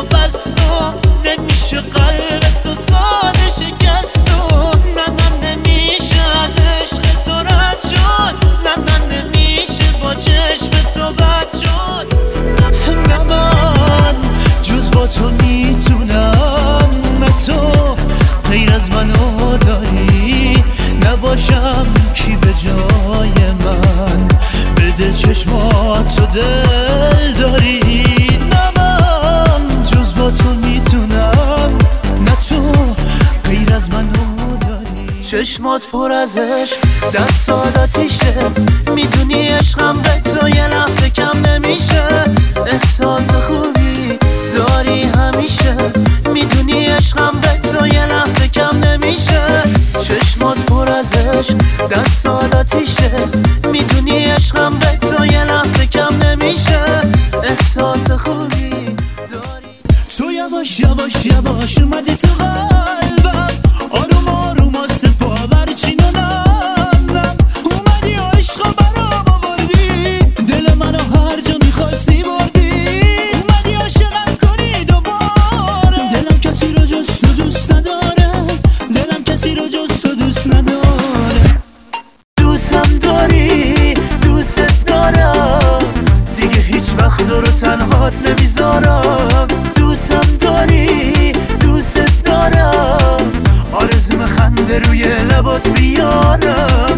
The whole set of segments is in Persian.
بست و نمیشه قلب تو ساده شکست و نه نمیشه از عشق تو رد شد نه نمیشه با چشم تو بد شد نه من جز با تو میتونم نه تو غیر از منو داری نباشم کی به جای من بده چشماتو دل داری نه من جز با تو میتونم نه تو غیر از منو داری چشمات پر از عشق دستات آتیشه میدونی عشقم به تو یه لحظه کم نمیشه احساس خوبی داری همیشه میدونی عشقم به تو یه لحظه کم نمیشه چشمات پر از عشق دستات آتیشه میدونی عشقم به تو یه لحظه کم نمیشه احساس خوبی داری تو یواش یواش یواش اومدی تو قلبم آروم آروم واسه باور چینونم اومدی و عشقا برام آوردی دل منو هر جا میخواستی بردی اومدی عاشقم کنی دوباره دلم کسی رو جز تو دوست نداره دلم کسی رو جز تو دوست نداره دوستم داری دوست دارم دیگه هیچ وقت رو تنهات نمیذارم دوستم داری دوست دارم آرزوم خنده روی لبات بیارم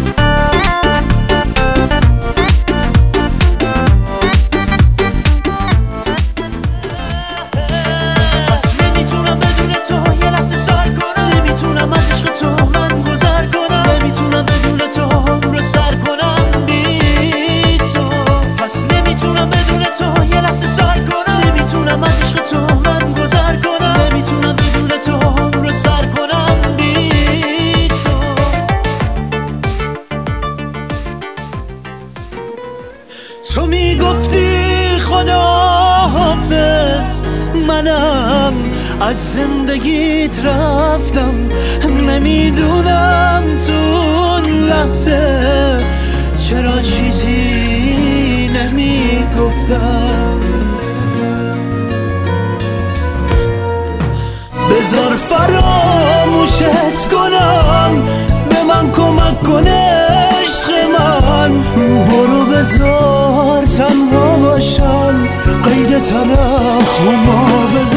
پس نمیتونم بدون تو یه لحظه سر کنم نمیتونم از عشق تو من گذر کنم نمیتونم بدون تو عمر سر کنم بی تو پس نمیتونم بدون تو یه لحظه سر کنم نمیتونم از عشق تو من گذر کنم نمیتونم بدون تو عمر سر کنم بی تو تو میگفتی خدا حافظ منم از زندگیت رفتم نمیدونم تو اون لحظه چرا چیزی نمیگفتم بذار فراموشت کنم به من کمک کن عشق من برو بذار تنها باشم قید تلخ و ما